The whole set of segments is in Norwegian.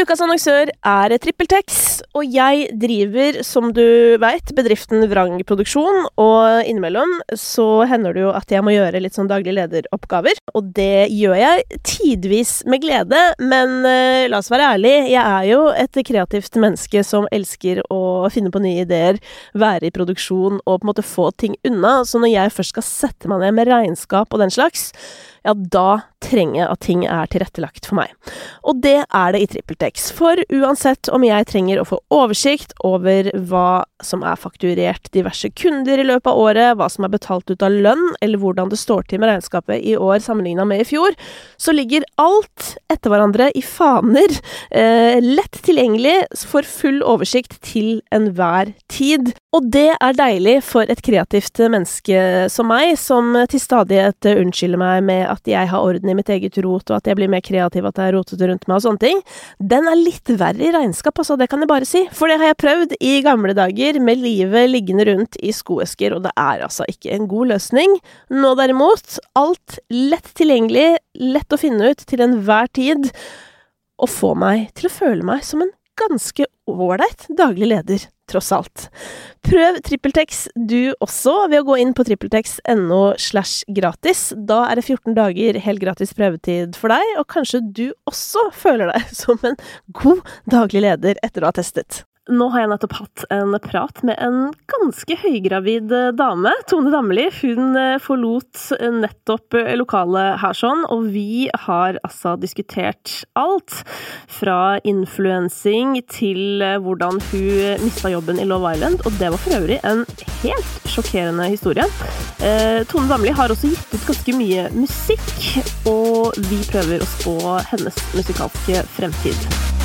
Ukas annonsør TrippelTex, og jeg driver, som du vet, bedriften Vrang Produksjon, og innimellom så hender det jo at jeg må gjøre litt sånn daglig lederoppgaver, og det gjør jeg tidvis med glede, men la oss være ærlig, jeg er jo et kreativt menneske som elsker å finne på nye ideer, være i produksjon og på en måte få ting unna, så når jeg først skal sette meg ned med regnskap og den slags, ja, da trenger jeg at ting tilrettelagt for meg. Og det det i TrippelTex, for uansett om jeg trenger å få oversikt over hva som fakturert diverse kunder i løpet av året, hva som betalt ut av lønn, eller hvordan det står til med regnskapet i år sammenlignet med i fjor, så ligger alt etter hverandre i faner, lett tilgjengelig for full oversikt til enhver tid. Og det deilig for et kreativt menneske som meg, som til stadighet unnskylder meg med at jeg har orden i mitt eget rot, og at jeg blir mer kreativ, at jeg rotet rundt meg og sånne ting. Den litt verre i regnskap, altså, det kan jeg bare si. For det har jeg prøvd i gamle dager, med livet liggende rundt i skoesker, og det altså ikke en god løsning. Nå derimot, alt lett tilgjengelig, lett å finne ut til enhver tid, og få meg til å føle meg som en ganske ålreit daglig leder, tross alt. Prøv TrippelTex du også ved å gå inn på trippeltex.no/gratis. Da det 14 dager helt gratis prøvetid for deg, og kanskje du også føler deg som en god daglig leder etter å ha testet. Nå har jeg nettopp hatt en prat med en ganske høygravid dame, Tone Damli. Hun forlot nettopp lokalet her sånn, og vi har altså diskutert alt fra influensing til hvordan hun mistet jobben i Love Island, og det var for øvrig en helt sjokkerende historie. Tone Damli har også gitt ut ganske mye musikk, og vi prøver å spå hennes musikalske fremtid.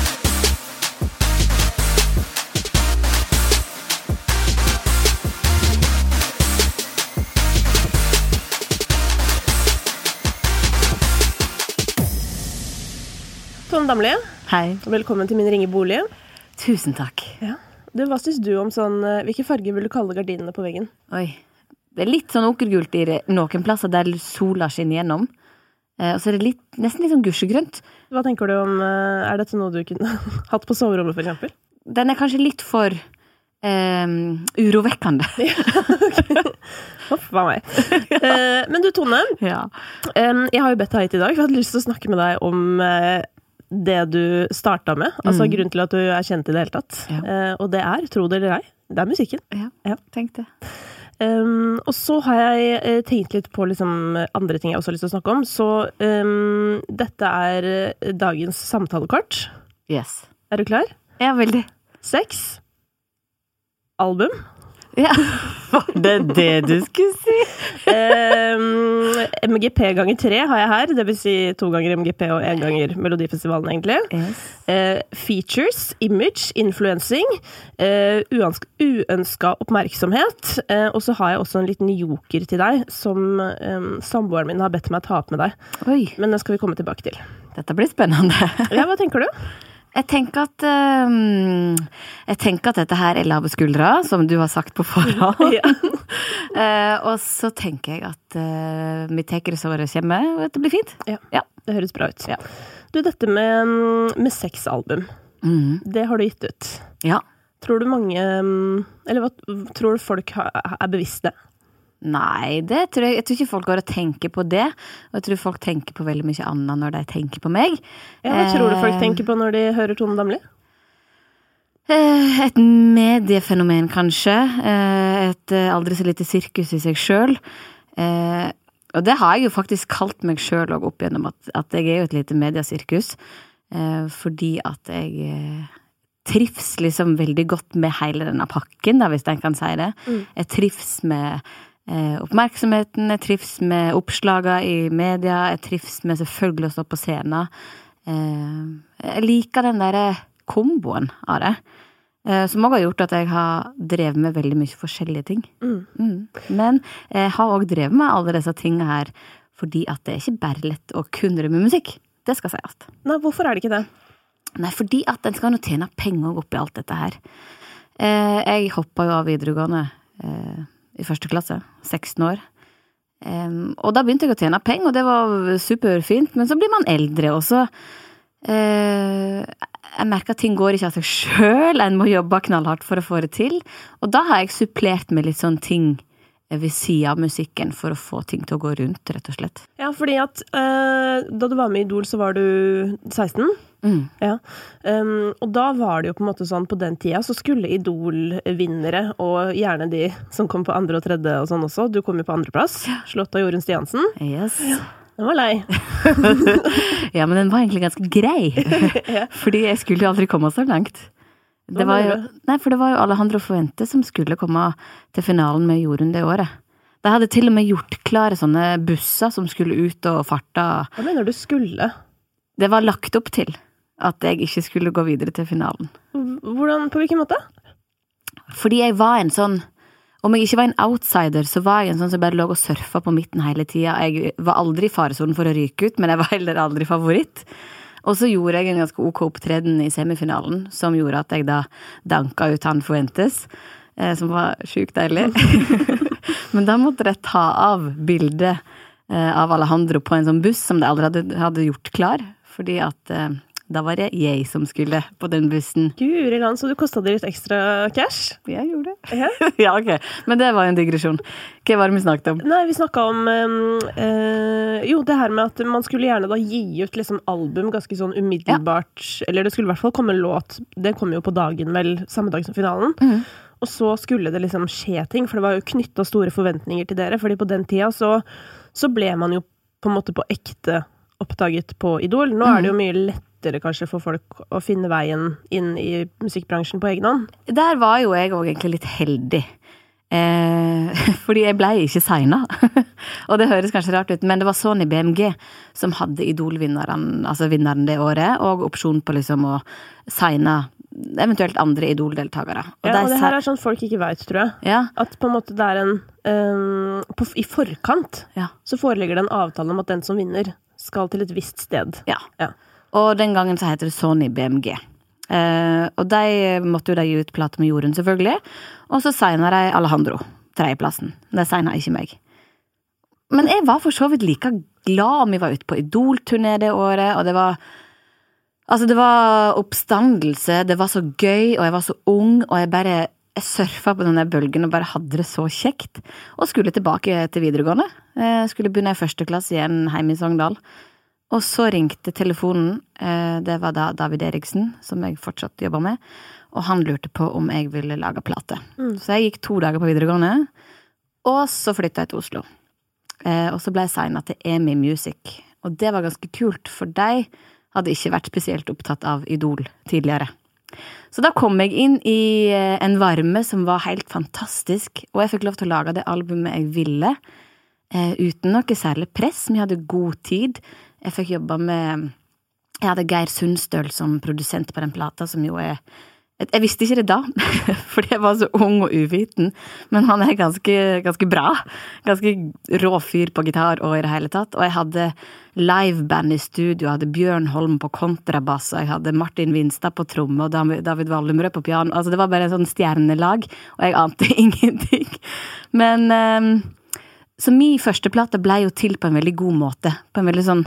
Tone Damli. Hei. Velkommen til min ringebolig. Tusen takk. Ja. Hva synes du om sånn, hvilke farger vil du kalle gardinene på veggen? Oi, det litt sånn okergult i noen plasser der sola skinner gjennom. Og så det nesten litt sånn gusjegrønt. Hva tenker du om, dette noe du kunne hatt på soverommet for eksempel? Den kanskje litt for urovekkende. Ja, okay. Hopp, hva meg. Men du, Tone, ja. Jeg har jo bedt deg hit i dag, for jeg hadde lyst til å snakke med deg om det du startet med, altså grunnen til at du kjent i det hele tatt. Ja. Og det tro det eller ei, det musikken. Ja, tenk det. Og så har jeg tenkt litt på liksom andre ting jeg også har lyst til å snakke om, så dette dagens samtalekort. Yes. Du klar? Ja, veldig. 6. Album. Ja, var det du skulle si? MGP ganger 3 har jeg her, det vil si 2 ganger MGP og 1 ganger Melodifestivalen egentlig. Yes. Features, image, influencing, uønsket oppmerksomhet, og så har jeg også en liten joker til deg, som samboeren min har bedt meg ta opp med deg. Oi. Men det skal vi komme tilbake til. Dette blir spennende. Ja, hva tenker du? Jeg tenker at dette her lave skuldre, som du har sagt på forhånd. Ja. Og så tenker jeg at mitt tekeresåret kommer, og dette blir fint. Ja, det høres bra ut. Ja. Du, dette med 6 album, det har du gitt ut. Ja. Tror du mange, eller hva tror du folk bevisste? Nei, jeg tror ikke folk går og tenker på det, og jeg tror folk tenker på veldig mye annet når de tenker på meg. Ja, hva tror du folk tenker på når de hører Tone Damli? Et mediefenomen, kanskje. Et aldri så lite sirkus i seg selv. Og det har jeg jo faktisk kalt meg selv også opp gjennom at jeg jo et lite mediesirkus, fordi at jeg trives liksom veldig godt med hele denne pakken, da, hvis jeg kan si det. Jeg trives med oppmerksomheten, jeg trives med oppslagene i media, jeg trives med selvfølgelig å stå på scenen. Jeg liker den der komboen av det, som også har gjort at jeg har drevet med veldig mye forskjellige ting. Men jeg har også drevet med alle disse tingene her, fordi at det ikke bare lett å kunne det med musikk. Det skal si alt. Nei, hvorfor det ikke det? Nei, fordi at en skal nå tjene penger oppi alt dette her. Jeg hoppet jo av videregående i første klasse, 16 år. Og da begynte jeg å tjene penger, og det var superfint, men så blir man eldre, og så jeg merker at ting går ikke av seg selv, en må jobbe knallhardt for å få det til, og da har jeg supplert med litt sånn ting ved siden av musikken for å få ting til å gå rundt, rett og slett. Ja, fordi at da du var med i Idol, så var du 16. Ja. Og da var det jo på en måte sånn, på den tida så skulle Idol-vinnere, og gjerne de som kom på andre og tredje og sånn også, du kom jo på andreplass, slått av Jorunn Stiansen. Yes. Ja. Den var lei. Ja, men den var egentlig ganske grei, fordi jeg skulle jo aldri komme så langt. Det var jo Alejandro Fuentes som skulle komme til finalen med Jorunn det året. De hadde til og med gjort klare sånne busser som skulle ut og farta. Hva mener du skulle? Det var lagt opp til at jeg ikke skulle gå videre til finalen. Hvordan, på hvilken måte? Fordi jeg var en sånn, om jeg ikke var en outsider, så var jeg en sånn som bare lå og surfa på midten hele tida. Jeg var aldri i faresonen for å ryke ut, men jeg var heller aldri favoritt. Og så gjorde jeg en ganske ok opptreden i semifinalen, som gjorde at jeg da danka ut han Fuentes, som var sykt deilig. Men da måtte jeg ta av bildet av Alejandro på en sånn buss som de aldri hadde gjort klar, fordi at da var det jeg som skulle på den bussen. Guri land, så du kostet deg litt ekstra cash? Jeg gjorde det. Ja. Ja, ok. Men det var en digresjon. Hva var det vi snakket om? Nei, vi snakket om det her med at man skulle gjerne da gi ut liksom album ganske sånn umiddelbart, eller det skulle i hvert fall komme en låt, det kom jo på dagen vel, samme dag som finalen, og så skulle det liksom skje ting, for det var jo knyttet store forventninger til dere, fordi på den tida så ble man jo på en måte på ekte oppdaget på Idol. Nå er det jo mye lettere kanskje for folk å finne veien inn i musikkbransjen på egen hånd. Der var jo jeg også egentlig litt heldig. Fordi jeg ble ikke signet. Og det høres kanskje rart ut, men det var Sony BMG som hadde Idol-vinneren, altså vinneren det året, og opsjon på liksom å signe eventuelt andre Idol-deltakere. Og det her er sånn folk ikke vet, tror jeg. Ja. At på en måte det er i forkant så foreligger det en avtale om at den som vinner skal til et visst sted. Ja. Og den gangen så heter det Sony BMG. Og de måtte jo da gi ut plate med Jorunn selvfølgelig, og så signet de Alejandro, tredjeplassen. De signet ikke meg. Men jeg var for så vidt like glad om vi var ute på Idol-turné det året, og det var oppstandelse, det var så gøy, og jeg var så ung, og jeg surfet på denne bølgen og bare hadde det så kjekt, og skulle tilbake til videregående. Jeg skulle begynne i første klasse igjen hjemme i Sogndal. Og så ringte telefonen, det var da David Eriksen, som jeg fortsatt jobber med, og han lurte på om jeg ville lage plate. Så jeg gikk 2 dager på videregående, og så flyttet jeg til Oslo. Og så ble jeg signet til EMI Music, og det var ganske kult, for de hadde ikke vært spesielt opptatt av Idol tidligere. Så da kom jeg inn i en varme som var helt fantastisk, og jeg fikk lov til å lage det albumet jeg ville, uten noe særlig press. Vi hadde god tid. Jeg fikk jobbe jeg hadde Geir Sundstøl som produsent på den plata, som jo jeg visste ikke det da, fordi jeg var så ung og uviten, men han ganske bra, ganske rå fyr på gitar og i det hele tatt, og jeg hadde liveband i studio, jeg hadde Bjørn Holm på kontrabass, og jeg hadde Martin Vinstad på tromme, og David Waldemrød på piano, altså det var bare en sånn stjernelag, og jeg ante ingenting, men så min første plate ble jo til på en veldig god måte, på en veldig sånn,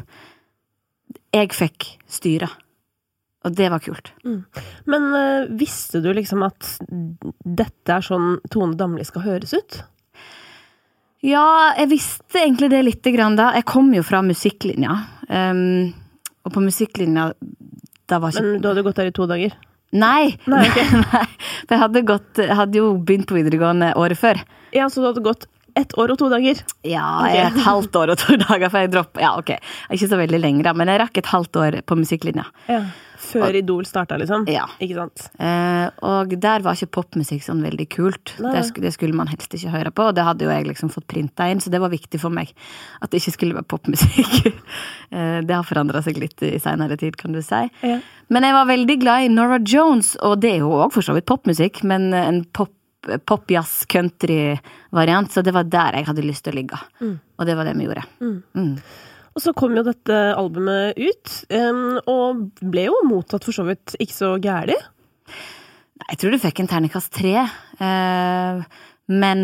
jeg fikk styre. Og det var kult. Men visste du liksom at dette er sånn Tone Damli skal høres ut? Ja, jeg visste egentlig det litt grann da. Jeg kom jo fra musikklinja. Og på musikklinja, da var ikke... Men du hadde gått der i 2 dager? Nei, okay. Nei. For jeg hadde jo begynt på videregående året før. Ja, så du hadde gått 1 år og 2 dager? Ja, okay. 1,5 år og 2 dager, for jeg droppet... Ja, ok. Ikke så veldig lengre, men jeg rakk 1,5 år på musikklinja. Ja. Før Idol startet, liksom? Ja. Ikke sant? Og der var ikke popmusikk sånn veldig kult. Det skulle man helst ikke høre på, og det hadde jo jeg liksom fått printet inn, så det var viktig for meg at det ikke skulle være popmusikk. Det har forandret seg litt i senere tid, kan du si. Ja. Men jeg var veldig glad i Norah Jones, og det er jo også for så vidt popmusikk, men en pop-jazz country variant, så det var der jeg hadde lyst til å ligge. Og det var det vi gjorde. Og så kom jo dette albumet ut, og ble jo mottatt for så vidt ikke så gærlig. Jeg tror du fikk en terningkast 3, men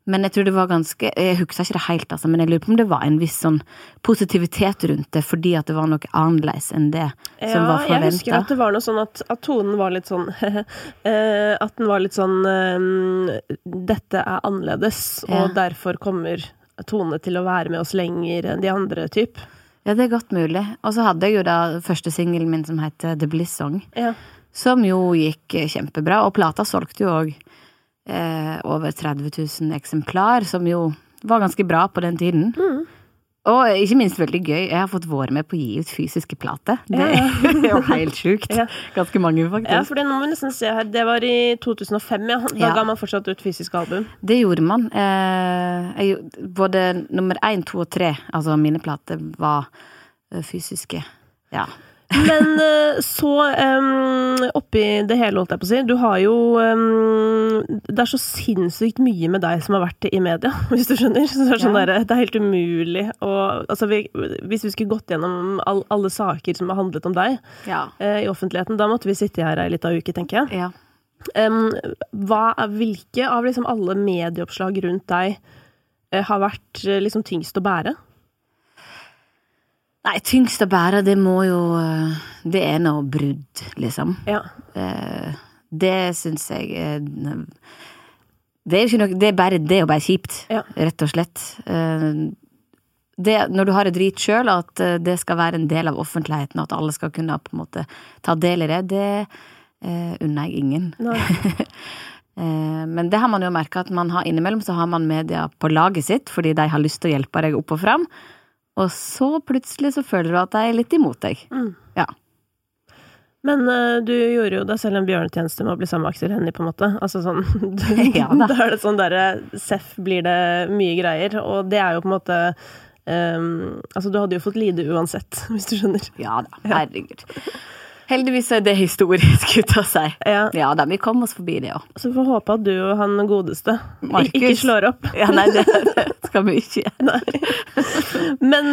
Men jeg tror det var jeg husker ikke det helt, altså, men jeg lurer på om det var en viss sånn positivitet rundt det, fordi at det var noe annerledes enn det som var forventet. Jeg husker at det var noe sånn at tonen var litt sånn, at den var litt sånn, dette annerledes, og derfor kommer tonene til å være med oss lenger enn de andre typ. Ja, det godt mulig. Og så hadde jeg jo da første singelen min som heter The Bliss Song, som jo gikk kjempebra, og plata solgte jo også over 30 000 eksemplar, som jo var ganske bra på den tiden. Og ikke minst veldig gøy, jeg har fått vært med på å gi ut fysiske plate. Det er jo helt sjukt. Ganske mange, faktisk. Ja, for det nå må vi nesten se her. Det var i 2005, Da ga man fortsatt ut fysiske album. Det gjorde man. Både nummer 1, 2 og 3, altså mine plater, var fysiske. Ja. Men så oppi det hele, holdt jeg på å si, du har jo det så sinnssykt mye med deg som har vært i media, hvis du skjønner. Så det sånn der, det helt umulig altså hvis vi skulle gått gjennom alle saker som har handlet om deg i offentligheten, da måtte vi sitte her i litt av uke, tenker jeg. Hvilke av liksom alle medieoppslag rundt deg har vært liksom tyngst å bære? Nei, tyngst å bære, det må jo det noe brudd, liksom. Det synes jeg det jo ikke noe, det bare det å bare kjipt, rett og slett. Når du har det drit selv, at det skal være en del av offentligheten, at alle skal kunne på en måte ta del i det unner jeg ingen. Men det har man jo merket at man har innimellom, så har man media på laget sitt, fordi de har lyst til å hjelpe deg opp og frem. Og så plutselig så føler du at jeg litt imot deg. Ja. Men du gjorde jo deg selv en bjørnetjeneste med å bli sammen med Aksel Hennie, på en måte. Altså sånn, da det sånn der, seff blir det mye greier, og det jo på en måte, altså du hadde jo fått lide uansett, hvis du skjønner. Ja da, herregud. Heldigvis det historisk ut å si. Ja da, vi kom oss forbi det også. Så vi får håpe at du og han godeste ikke slår opp. Ja, nei, det skal vi ikke. Men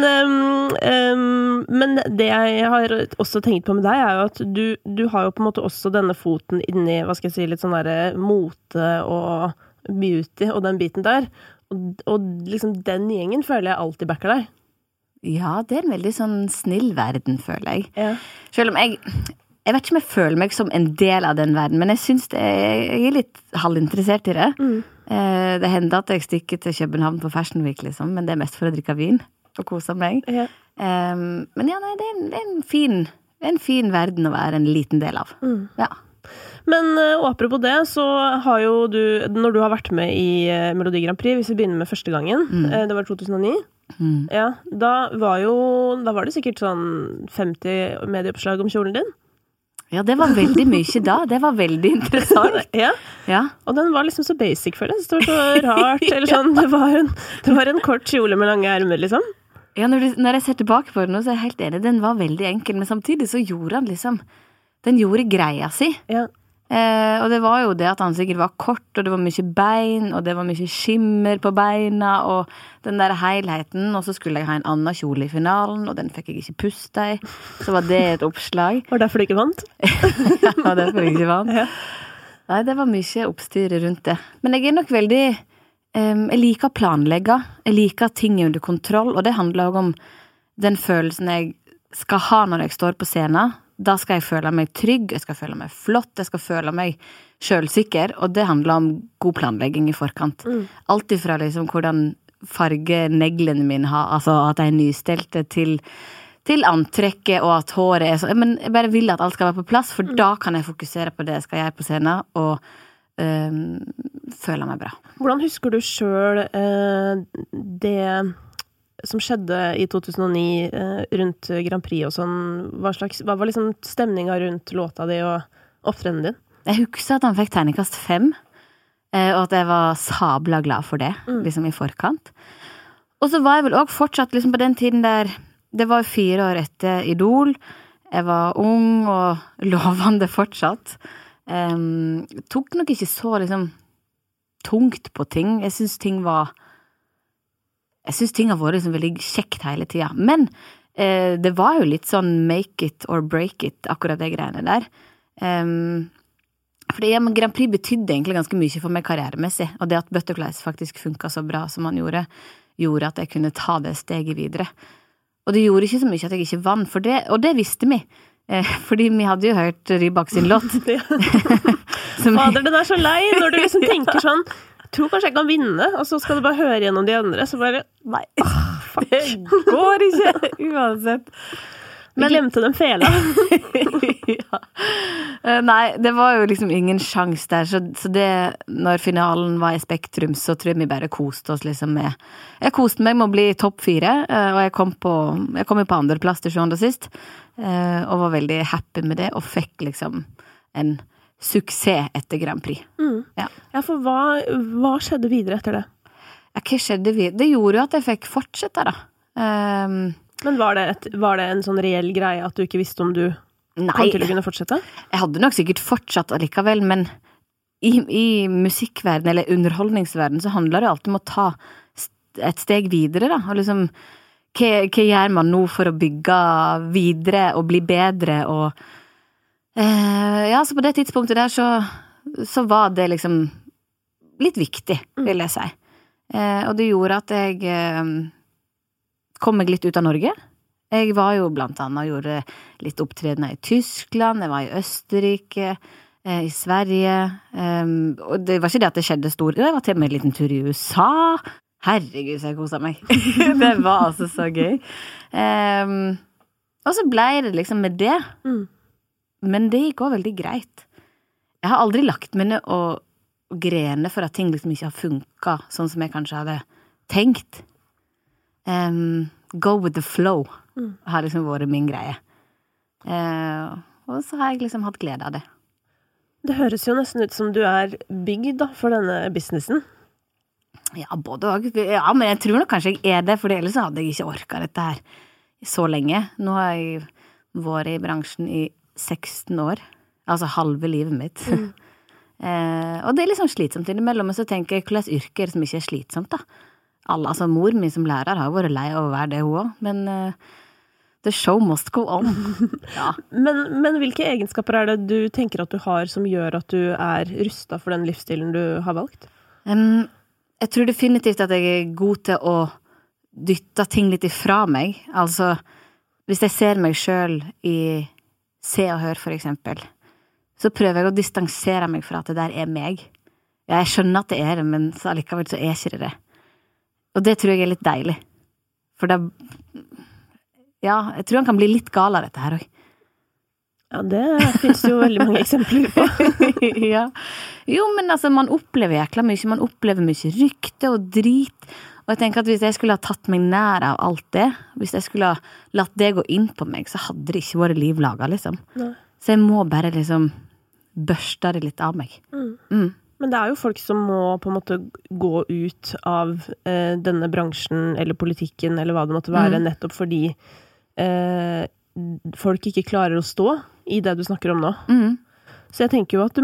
det jeg har også tenkt på med deg jo at du har jo på en måte også denne foten inni, hva skal jeg si, litt sånn der mote og beauty og den biten der. Og liksom den gjengen føler jeg alltid backer deg. Ja, det en veldig sånn snill verden, føler jeg. Selv om jeg vet ikke om jeg føler meg som en del av den verden, men jeg synes jeg litt halvinteressert i det. Det hender at jeg stikker til København på Fashion Week, liksom, men det mest for å drikke vin og kose meg. Men ja, nei, det en fin verden å være en liten del av. Ja. Men apropos det, så har jo du, når du har vært med i Melodi Grand Prix, hvis vi begynner med første gangen, det var 2009, ja, da var det sikkert sånn 50 medieoppslag om kjolen din. Ja, det var veldig mye da. Det var veldig interessant. Ja. Og den var liksom så basic, føler jeg. Det var så rart, eller sånn. Det var en kort kjole med lange ermer, liksom. Ja, når jeg ser tilbake på den nå, så jeg helt enig. Den var veldig enkel, men samtidig så gjorde han liksom, den gjorde greia si. Ja. Og det var jo det at han sikkert var kort, og det var mye bein, og det var mye skimmer på beina, og den der helheten, og så skulle jeg ha en annen kjole i finalen, og den fikk jeg ikke puste i. Så var det et oppslag. Var det derfor du ikke vant? Ja, det var derfor jeg ikke vant. Nei, det var mye oppstyr rundt det. Men jeg nok veldig, jeg liker å planlegge, jeg liker ting under kontroll, og det handler også om den følelsen jeg skal ha når jeg står på scenen. Da skal jeg føle meg trygg, jeg skal føle meg flott, jeg skal føle meg selvsikker, og det handler om god planlegging i forkant. Alt ifra liksom hvordan farge neglene mine har, altså at jeg nystelte til antrekket, og at håret så, men jeg bare vil at alt skal være på plass, for da kan jeg fokusere på det jeg skal gjøre på scenen, og føle meg bra. Hvordan husker du selv det som skjedde i 2009 rundt Grand Prix og sånn, hva var liksom stemningen rundt låta di og opptredenen din? Jeg husker at han fikk terningkast 5, og at jeg var sabla glad for det, liksom i forkant. Og så var jeg vel også fortsatt liksom på den tiden der, det var 4 år etter Idol, jeg var ung og lovende fortsatt. Tok nok ikke så liksom tungt på ting, jeg synes ting har vært liksom veldig kjekt hele tiden. Men det var jo litt sånn make it or break it, akkurat det greiene der. Fordi men Grand Prix betydde egentlig ganske mye for meg karrieremessig, og det at Butterflies faktisk funket så bra som han gjorde at jeg kunne ta det steget videre. Og det gjorde ikke så mye at jeg ikke vann, og det visste vi. Fordi vi hadde jo hørt Rybak sin låt. Fader, den så lei når du liksom tenker sånn, jeg tror kanskje jeg kan vinne, og så skal du bare høre gjennom de andre, så bare, nei, det går ikke, uansett. Vi glemte den fela. Ja. Nei, det var jo liksom ingen sjans der, så det, når finalen var i Spektrum, så tror jeg vi bare koste oss liksom med. Jeg koste meg med å bli topp 4, og jeg kom jo på andre plass til sjuende og sist, og var veldig happy med det, og fikk liksom en suksess etter Grand Prix. Ja, for hva skjedde videre etter det? Ja, hva skjedde videre? Det gjorde jo at jeg fikk fortsette da. Men var det en sånn reell greie at du ikke visste om du kom til å kunne fortsette? Jeg hadde nok sikkert fortsatt allikevel, men i musikkverden eller underholdningsverden så handler det alltid om å ta et steg videre da, og liksom hva gjør man nå for å bygge videre og bli bedre, og ja, så på det tidspunktet der så var det liksom litt viktig, vil jeg si. Og det gjorde at jeg kom meg litt ut av Norge. Jeg var jo blant annet gjorde litt opptredener i Tyskland, jeg var i Østerrike, i Sverige, og det var ikke det at det skjedde stort. Jeg var til og med en liten tur i USA. Herregud, så jeg koset meg. Det var altså så gøy. Og så ble det liksom med det. Men det gikk også veldig greit. Jeg har aldri lagt meg ned og grene for at ting liksom ikke har funket sånn som jeg kanskje hadde tenkt. Go with the flow har liksom vært min greie. Og så har jeg liksom hatt glede av det. Det høres jo nesten ut som du bygd da, for denne businessen. Ja, både og. Ja, men jeg tror nok kanskje jeg det, for ellers så hadde jeg ikke orket dette her så lenge. Nå har jeg vært i bransjen i 16 år, altså halve livet mitt. Og det liksom slitsomt innimellom, men så tenker jeg, hvordan yrker som ikke slitsomt da? Altså mor min som lærer har jo vært lei av å være det hun også, men the show must go on. Ja. Men hvilke egenskaper det du tenker at du har som gjør at du rustet for den livsstilen du har valgt? Jeg tror definitivt at jeg god til å dytte ting litt ifra meg. Altså, hvis jeg ser meg selv i Se og Hør for eksempel, så prøver jeg å distansere meg fra at det der meg. Ja, jeg skjønner at det det, men så allikevel så ikke det. Og det tror jeg litt deilig. For ja, jeg tror han kan bli litt gal av dette her også. Ja, det finnes jo veldig mange eksempler på. Ja. Jo, men altså, man opplever jækla mye, man opplever mye rykte og drit, og jeg tenker at hvis jeg skulle ha tatt meg nær av alt det, hvis jeg skulle ha latt det gå inn på meg, så hadde det ikke vært liv laget, liksom. Nei. Så jeg må bare liksom børste det litt av meg. Men det jo folk som må på en måte gå ut av denne bransjen eller politikken eller hva det måtte være, nettopp fordi folk ikke klarer å stå i det du snakker om nå. Så jeg tenker jo at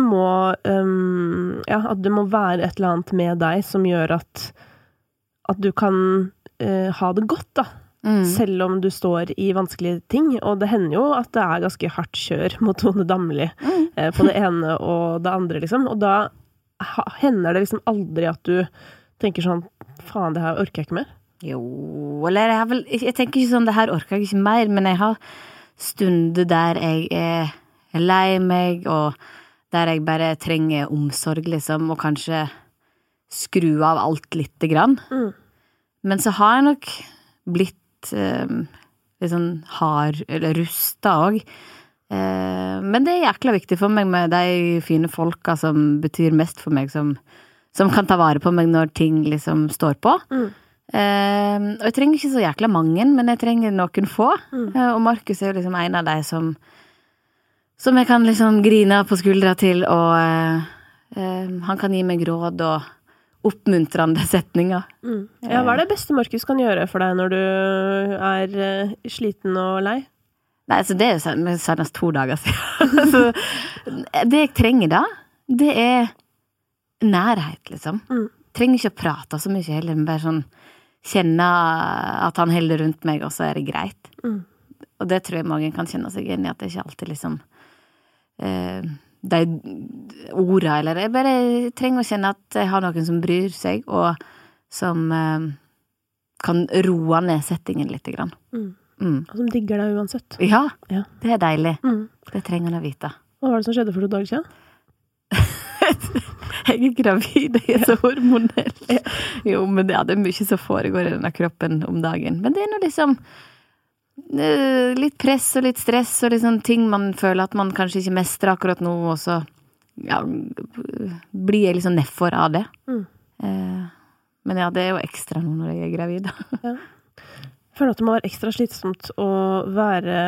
det må være et eller annet med deg som gjør at du kan ha det godt da. Selv om du står i vanskelige ting, og det hender jo at det ganske hardt kjør mot Tone Damli på det ene og det andre, liksom. Og da hender det liksom aldri at du tenker sånn, faen, det her orker jeg ikke mer? Jo, eller jeg tenker ikke sånn, det her orker jeg ikke mer, men jeg har stunder der jeg lei meg, og der jeg bare trenger omsorg, liksom, og kanskje skru av alt litt grann. Men så har jeg nok blitt litt sånn hard, eller rusta også. Men det jækla viktig for meg med de fine folka som betyr mest for meg, som kan ta vare på meg når ting liksom står på. Og jeg trenger ikke så jækla mange, men jeg trenger noen få. Og Markus jo liksom en av de som jeg kan liksom grine på skuldra til, og han kan gi meg råd og oppmuntrende setninger. Ja, hva det beste Markus kan gjøre for deg når du sliten og lei? Nei, så det jo senest 2 dager siden. Så det jeg trenger da, det nærhet, liksom. Trenger ikke å prate så mye heller, men bare sånn kjenne at han holder rundt meg, og så det greit. Og det tror jeg mange kan kjenne seg igjen i, at det ikke alltid liksom de ordene, eller jeg bare trenger å kjenne at jeg har noen som bryr seg, og som kan roe ned settingen litt grann. Og som digger deg uansett. Ja, det er deilig. Det trenger han å vite. Hva var det som skjedde for 2 dager siden? Jeg er gravid, jeg er så hormonell. Jo, men det er mye som foregår i denne kroppen om dagen. Men det er noe liksom litt press og litt stress og liksom ting man føler at man kanskje ikke mestrer akkurat nå, og så blir jeg liksom nedfor av det. Men ja, det er jo ekstra nå når jeg er gravid. Jeg føler at det må være ekstra slitsomt å være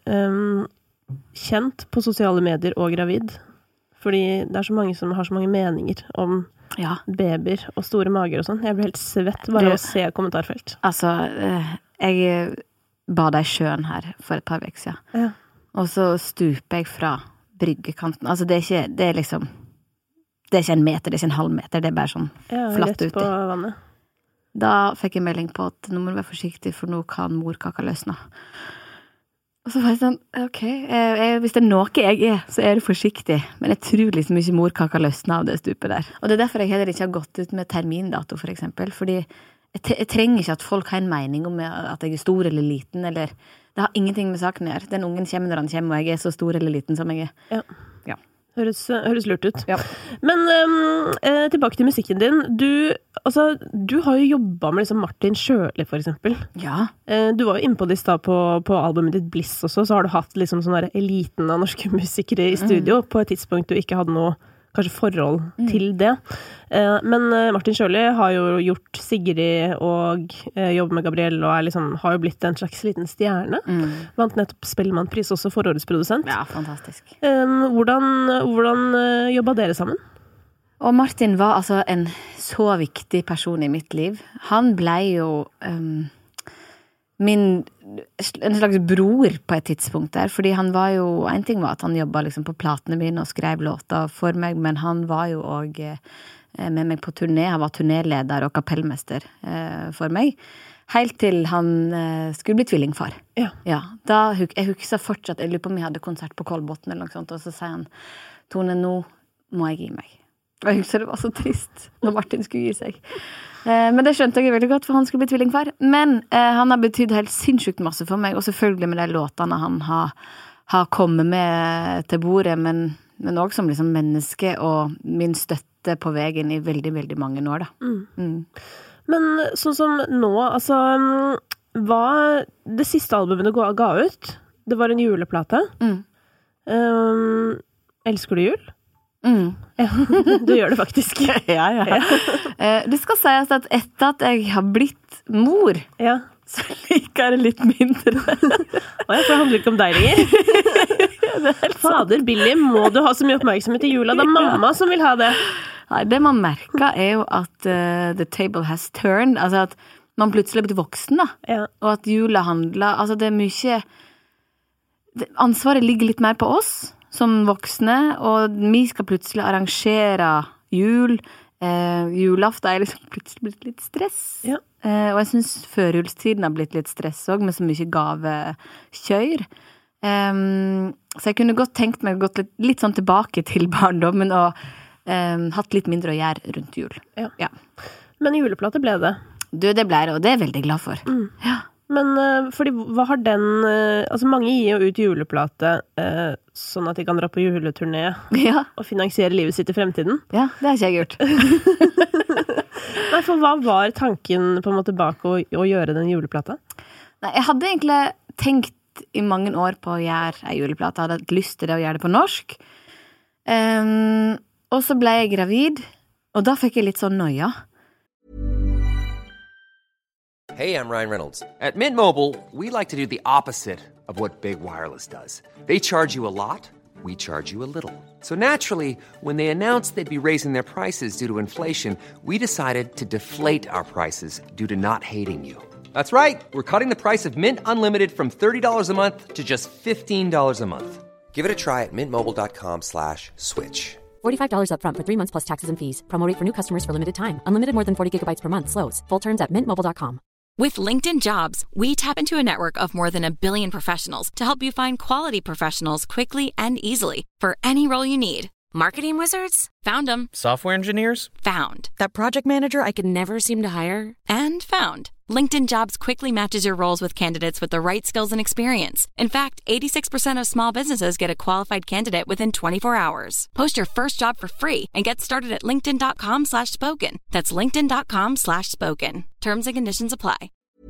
kjent på sosiale medier og gravid. Fordi det er så mange som har så mange meninger om babyer og store mager og sånn. Jeg blir helt svett bare å se kommentarfelt. Altså, jeg bada i sjøen her for et par veker siden. Og så stuper jeg fra bryggekanten. Altså, det er liksom det er ikke 1 meter, det er ikke 1,5 meter, det er bare sånn flatt uti. Rett på vannet. Da fikk jeg melding på at nå må du være forsiktig, for nå kan morkaka løsne. Og så var jeg sånn, ok, hvis det er noe jeg er, så er det forsiktig. Men jeg tror liksom ikke morkaka løsner av det stupet der. Og det er derfor jeg heller ikke har gått ut med termindato, for eksempel. Fordi jeg trenger ikke at folk har en mening om at jeg er stor eller liten, eller det har ingenting med saken å gjøre. Den ungen kommer når han kommer, og jeg er så stor eller liten som jeg er. Ja. Høres lurt ut. Ja. Men tilbake til musikken din. Du har jo jobbet med liksom Martin Sjøli, for eksempel. Ja. Du var jo inne på det i sted på albumet ditt Bliss også, så har du hatt liksom sånn der eliten av norske musikere i studio på et tidspunkt du ikke hadde noe kanskje forhold til det. Men Martin Sjøli har jo gjort Sigrid og jobber med Gabriel og har jo blitt en slags liten stjerne. Vant nettopp Spellemannpris også for årets produsent. Ja, fantastisk. Hvordan jobbet dere sammen? Og Martin var altså en så viktig person i mitt liv. Han ble jo en slags bror på et tidspunkt der, fordi han var jo, en ting var at han jobbet liksom på platene mine og skrev låter for meg, men han var jo også med meg på turné. Han var turnéleder og kapellmester for meg, helt til han skulle bli tvillingfar. Ja. Jeg husker fortsatt, jeg lurer på om jeg hadde konsert på Kolbotn eller noe sånt, og så sier han, Tone, nå må jeg gi meg. Og jeg husker det var så trist når Martin skulle gi seg. Men det skjønte jeg veldig godt, for han skulle bli tvillingfar. Men han har betydd helt sinnssykt masse for meg, og selvfølgelig med de låtene han har kommet med til bordet, men også som liksom menneske og min støtte på veien i veldig, veldig mange år, da. Men sånn som nå, altså, hva det siste albumet du ga ut, det var en juleplate. Elsker du jul? Du gjør det faktisk. Ja. Det skal sies at etter at jeg har blitt mor, så liker det litt mindre. For det handler ikke om deg lenger. Fader, Billy, må du ha så mye oppmerksomhet i jula? Det er mamma som vil ha det. Nei, det man merker er jo at the table has turned, altså at man plutselig er blitt voksen, da. Og at jula handler, altså det er mye, ansvaret ligger litt mer på oss som voksne, og vi skal plutselig arrangere jul. Julaften er liksom plutselig blitt litt stress. Og jeg synes førjulstiden har blitt litt stress også, med så mye gavekjør. Så jeg kunne godt tenkt meg gått litt sånn tilbake til barndommen og hatt litt mindre å gjøre rundt jul. Ja. Men juleplate ble det? Det ble det, og det er jeg veldig glad for. Ja. Men fordi, hva har den altså mange gir jo ut juleplate sånn at de kan dra på juleturné og finansiere livet sitt i fremtiden. Ja, det har ikke jeg gjort. Nei, for hva var tanken på en måte bak å gjøre den juleplata? Nei, jeg hadde egentlig tenkt i mange år på å gjøre en juleplate. Jeg hadde hatt lyst til det å gjøre det på norsk. Og så ble jeg gravid, og da fikk jeg litt sånn nøya. Hey, I'm Ryan Reynolds. At Mint Mobile, we like to do the opposite of what Big Wireless does. They charge you a lot, we charge you a little. So naturally, when they announced they'd be raising their prices due to inflation, we decided to deflate our prices due to not hating you. That's right. We're cutting the price of Mint Unlimited from $30 a month to just $15 a month. Give it a try at mintmobile.com/switch. $45 up front for 3 months plus taxes and fees. Promo rate for new customers for limited time. Unlimited more than 40 gigabytes per month slows. Full terms at mintmobile.com. With LinkedIn Jobs, we tap into a network of more than 1 billion professionals to help you find quality professionals quickly and easily for any role you need. Marketing wizards? Found them. Software engineers? Found. That project manager I could never seem to hire? And found. LinkedIn Jobs quickly matches your roles with candidates with the right skills and experience. In fact, 86% of small businesses get a qualified candidate within 24 hours. Post your first job for free and get started at linkedin.com/spoken. That's linkedin.com/spoken. Terms and conditions apply.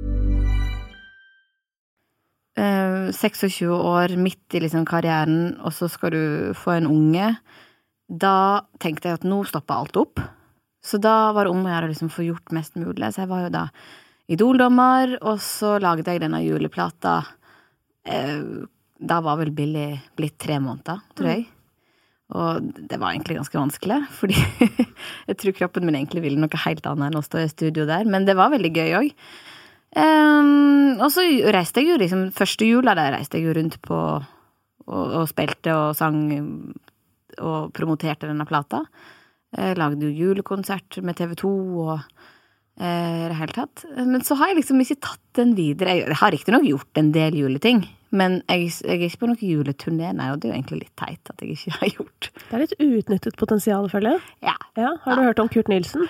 26 år midt I liksom karrieren, og så skal du få en unge. Da tenkte jeg at nå stopper alt opp. Så da var det om å gjøre liksom få gjort mest mulig. Så jeg var jo da idoldommer, og så lagde jeg denne juleplata. Da var vel Billy blitt 3 måneder, tror jeg. Og det var egentlig ganske vanskelig, fordi jeg tror kroppen min egentlig ville noe helt annet enn å stå I studio der. Men det var veldig gøy også. Og så reiste jeg jo liksom, første jula der reiste jeg jo rundt på og spilte og sang og promoterte denne plata. Jeg lagde jo julekonsert med TV2 og det hele tatt. Men så har jeg liksom ikke tatt den videre. Jeg har ikke nok gjort en del juleting, men jeg ikke på noen juleturné, nei, og det jo egentlig litt teit at jeg ikke har gjort. Det litt utnyttet potensial, føler jeg. Ja. Har du hørt om Kurt Nielsen?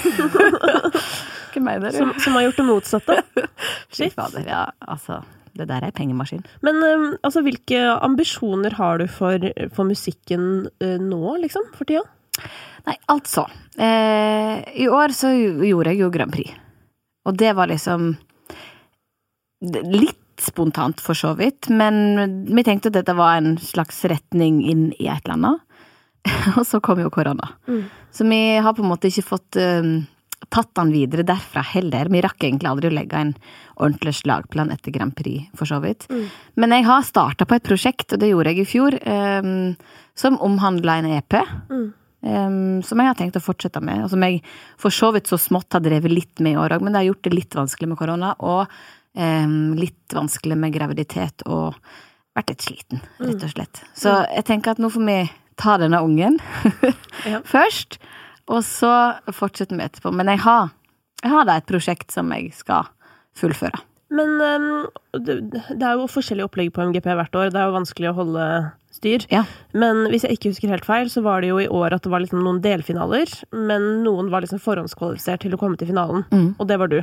Hva mener du? Som har gjort det motsatte. Shit. Fader, ja, altså, det der pengemaskin. Men altså, hvilke ambisjoner har du for musikken nå, liksom, for tida? Nei, altså, I år så gjorde jeg jo Grand Prix. Og det var liksom litt spontant for så vidt, men vi tenkte at dette var en slags retning inn I et eller annet. Og så kom jo korona. Så vi har på en måte ikke fått tatt den videre derfra heller. Vi rakk egentlig aldri å legge en ordentlig slagplan etter Grand Prix, for så vidt. Men jeg har startet på et prosjekt, og det gjorde jeg I fjor, som omhandlet en EP. Som jeg har tenkt å fortsette med, og som jeg for så vidt så smått har drevet litt med I år også, men det har gjort det litt vanskelig med korona, og litt vanskelig med graviditet, og vært litt sliten, rett og slett. Så jeg tenker at nå får vi ta denne ungen først, og så fortsette med etterpå. Men jeg har da et prosjekt som jeg skal fullføre. Men det jo forskjellige opplegg på MGP hvert år. Det jo vanskelig å holde styr. Ja. Men hvis jeg ikke husker helt feil, så var det jo I år at det var liksom noen delfinaler, men noen var liksom forhåndskvalifisert til å komme til finalen. Og det var du.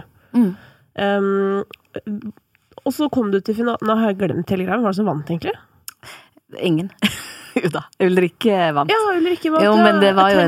Og så kom du til finalen. Nå har jeg glemt telegram. Hva var det som vant egentlig? Ingen. Jo da, Ulrikke vant. Ja, Ulrikke vant. Jo, men det var jo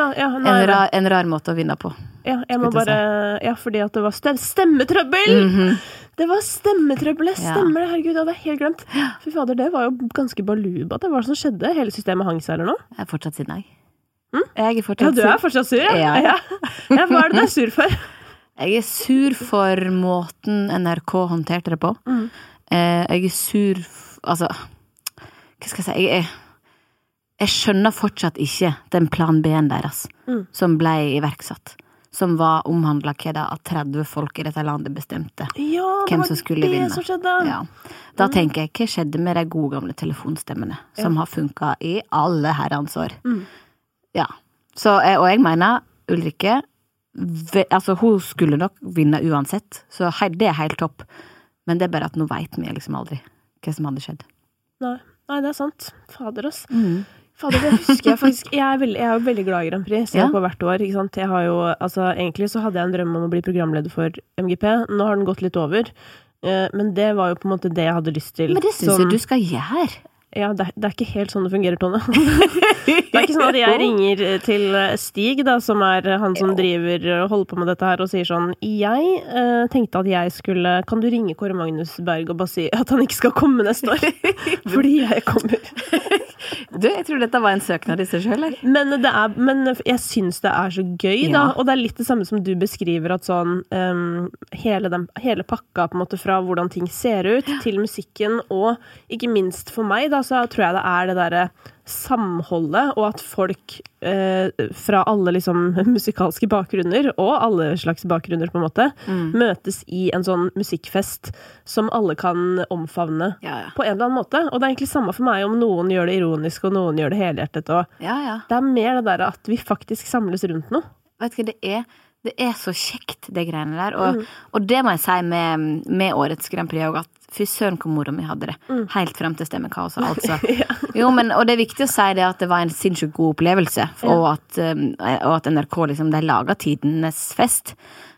en rar måte å vinne på. Ja, jeg må bare... Ja, fordi at det var stemmetrøbbel! Det var stemmetrøbbel, stemmer det, herregud, det helt glemt. Fy fader, det var jo ganske baluba. Det var det som skjedde? Hele systemet hang seg eller noe? Jeg fortsatt sinne, jeg. Jeg fortsatt sur. Ja, du fortsatt sur, ja. Ja, hva det du sur for? Jeg sur for måten NRK håndterte det på. Jeg sur... Altså, hva skal jeg si? Jeg skjønner fortsatt ikke den plan B-en deres, som ble iverksatt. Som var omhandlet hva da, at 30 folk I dette landet bestemte hvem som skulle vinne. Som skjedde. Ja. Da tenker jeg, hva skjedde med de gode gamle telefonstemmene, som har funket I alle herrens år? Ja. Så, og jeg mener, Ulrikke, altså hun skulle nok vinne uansett, så det helt topp. Men det bare at nå vet vi liksom aldri hva som hadde skjedd. Nei, det sant. Fader oss. Fader, det husker jeg faktisk. Jeg jo veldig glad I Grand Prix, så jeg på hvert år, ikke sant? Jeg har jo, altså, egentlig så hadde jeg en drøm om å bli programleder for MGP. Nå har den gått litt over, men det var jo på en måte det jeg hadde lyst til. Men det synes jeg du skal gjøre. Ja, det ikke helt sånn det fungerer, Tone. Det ikke sånn at jeg ringer til Stig, da, som han som driver og holder på med dette her, og sier sånn, jeg tenkte at jeg skulle, kan du ringe Kåre Magnus Berg og bare si at han ikke skal komme neste år? Fordi jeg kommer. Du, jeg tror dette var en søknad I seg selv, men jeg synes det så gøy, da, og det litt det samme som du beskriver, at sånn, hele pakka på en måte fra hvordan ting ser ut, til musikken, og ikke minst for meg, da, så tror jeg det det der samholdet, og at folk fra alle liksom musikalske bakgrunner, og alle slags bakgrunner på en måte, møtes I en sånn musikkfest som alle kan omfavne på en eller annen måte. Og det egentlig samme for meg om noen gjør det ironisk, og noen gjør det helhjertet. Og det mer det der at vi faktisk samles rundt noe. Vet du hva, det Det så kjekt, det greiene der. Og det må jeg si med årets Grand Prix også, at fy søren hvor moro vi hadde det. Helt frem til stemmekaos og alt. Jo, og det viktig å si det at det var en sinnssykt god opplevelse, og at NRK liksom, de laget tidenes fest.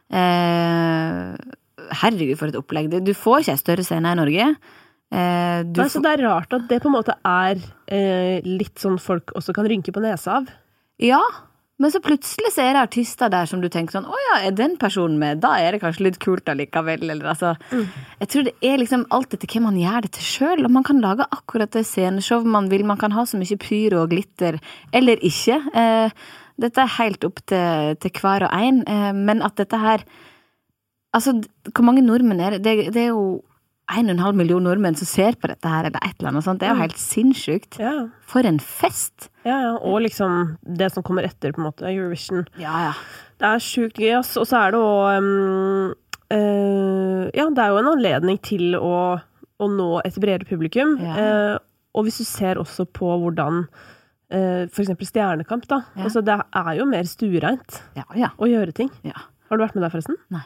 Herregud for et opplegg. Du får ikke en større scene i Norge. Så det rart at det på en måte litt sånn folk også kan rynke på nesa av. Ja, men så plutselig så det artister der som du tenker sånn, åja, den personen med? Da det kanskje litt kult allikevel, eller altså. Jeg tror det liksom alt etter hvem man gjør det til selv, og man kan lage akkurat det sceneshow man vil, man kan ha så mye pyro og glitter, eller ikke. Dette helt opp til hver og en, men at dette her, altså, hvor mange nordmenn det jo 1,5 million nordmenn som ser på dette her, eller et eller annet sånt, det jo helt sinnssykt. Ja. For en fest! Ja, og liksom det som kommer etter, på en måte, Eurovision. Ja. Det sykt gøy, ass. Og så det også, det jo en anledning til å nå et bredere publikum. Ja. Og hvis du ser også på hvordan for eksempel Stjernekamp, da. Ja. Altså, det jo mer stuereint å gjøre ting. Ja. Har du vært med der forresten? Nei.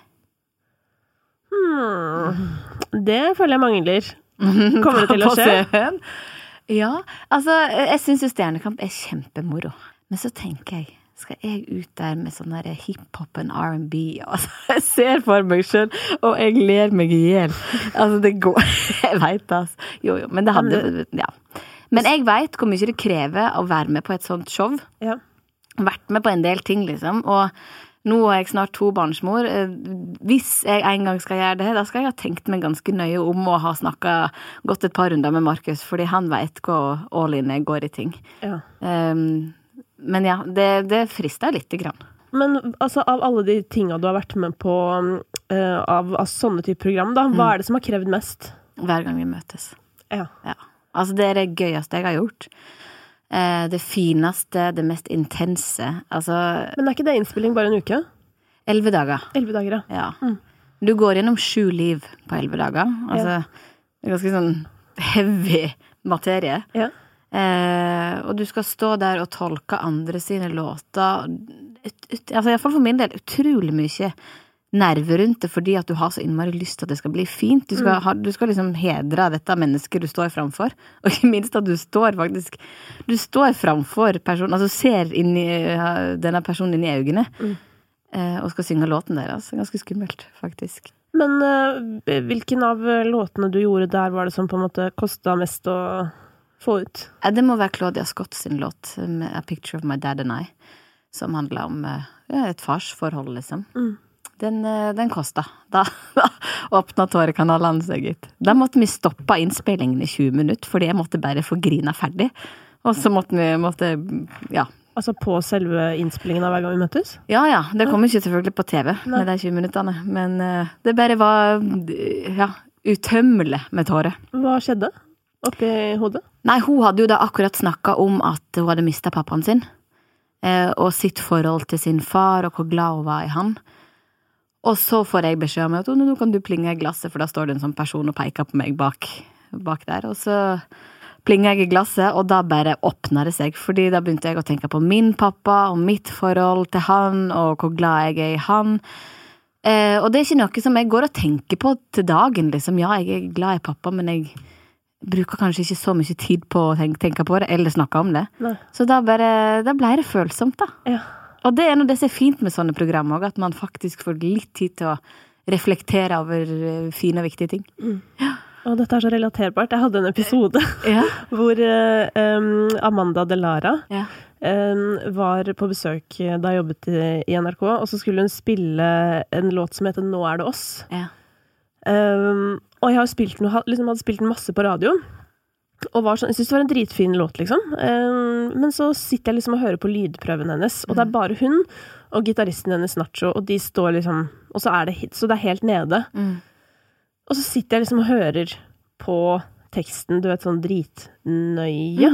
Det føler jeg mangler. Kommer det til å skje? Ja, altså, jeg synes jo Stjernekamp kjempemoro. Men så tenker jeg, skal jeg ut der med sånn der hiphop og R&B? Altså, jeg ser for meg selv, og jeg ler meg ihjel. Altså, det går, jeg vet det, altså. Jo, men det hadde, ja. Men jeg vet hvor mye det krever å være med på et sånt show. Ja. Vært med på en del ting, liksom, og nå jeg snart 2-barnsmor. Hvis jeg en gang skal gjøre det, da skal jeg ha tenkt meg ganske nøye om å ha gått et par runder med Markus, fordi han vet hvor all in jeg går i ting. Ja. Men ja, det frister litt grann. Men altså, av alle de tingene du har vært med på av sånne type program, da, hva det som har krevd mest? Hver gang vi møtes. Ja. Altså, det det gøyeste jeg har gjort. Det fineste, det mest intense, altså. Men ikke det innspilling bare en uke? 11 dager. 11 dager, ja. Du går gjennom 7 liv på 11 dager. Altså, det ganske sånn heavy materie. Ja. Og du skal stå der og tolke andre sine låter. Altså, i hvert fall for min del, utrolig mye nerver rundt det, fordi at du har så innmari lyst til at det skal bli fint. Du skal liksom hedre dette mennesket du står framfor, og ikke minst at du står framfor personen, altså ser inn i denne personen inn i øynene, og skal synge låten deres. Ganske skummelt, faktisk. Men hvilken av låtene du gjorde der var det som på en måte kostet mest å få ut? Det må være Claudia Scott sin låt, A Picture of My Dad and I, som handler om et farsforhold, liksom. Den kostet. Da åpnet tårekanalene seg ut. Da måtte vi stoppe innspillingen i 20 minutter, fordi jeg måtte bare få grina ferdig. Og så måtte vi, Altså på selve innspillingen av hver gang vi møttes? Ja. Det kom ikke selvfølgelig på TV med de 20 minutterne. Men det bare var, utømmelig med tårer. Hva skjedde oppi hodet? Nei, hun hadde jo da akkurat snakket om at hun hadde mistet pappaen sin. Og sitt forhold til sin far, og hvor glad hun var i han. Og så får jeg beskjed om at nå kan du plinge i glasset, for da står det en sånn person og peker på meg bak der. Og så plinger jeg i glasset, og da bare åpner det seg, fordi da begynte jeg å tenke på min pappa, og mitt forhold til han, og hvor glad jeg i han. Og det ikke noe som jeg går og tenker på til dagen, liksom. Ja, jeg glad i pappa, men jeg bruker kanskje ikke så mye tid på å tenke på det, eller snakke om det. Nei. Så da ble det følsomt, da. Ja. Og det noe det som fint med sånne program også, at man faktisk får litt tid til å reflektere over fine og viktige ting. Ja. Og dette så relaterbart. Jeg hadde en episode hvor Amanda Delara var på besøk da jeg jobbet i NRK, og så skulle hun spille en låt som heter Nå det oss. Ja. Og jeg hadde spilt den masse på radio. Og jeg synes det var en dritfin låt, liksom. Men så sitter jeg liksom og hører på lydprøven hennes, og det bare hun og gitaristen hennes Nacho, og de står liksom, og så det hit, så det helt nede. Og så sitter jeg liksom og hører på teksten, du vet, sånn dritnøye.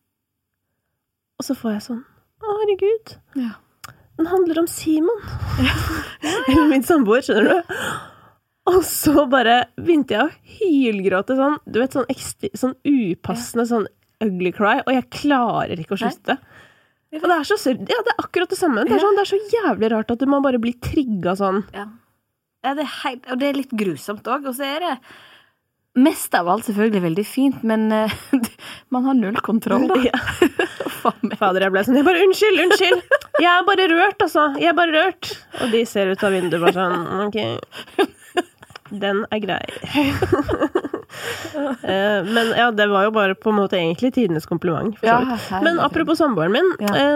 Og så får jeg sånn, herregud, den handler om Simon. Eller min samboer, skjønner du? Og så bare begynte jeg å hylgråte sånn, du vet, sånn upassende, sånn ugly cry, og jeg klarer ikke å slutte. Og det så ja, det akkurat det samme. Det sånn, det så jævlig rart at man bare blir trigget sånn. Ja, det helt, og det litt grusomt også. Og så det mest av alt selvfølgelig veldig fint, men man har null kontroll da. Ja. Fader, jeg ble sånn, jeg bare, unnskyld. Jeg bare rørt, altså. Og de ser ut av vinduet bare sånn, ok, den grei. Men ja, det var jo bare på en måte egentlig tidenes kompliment. Ja, men apropos samboeren min,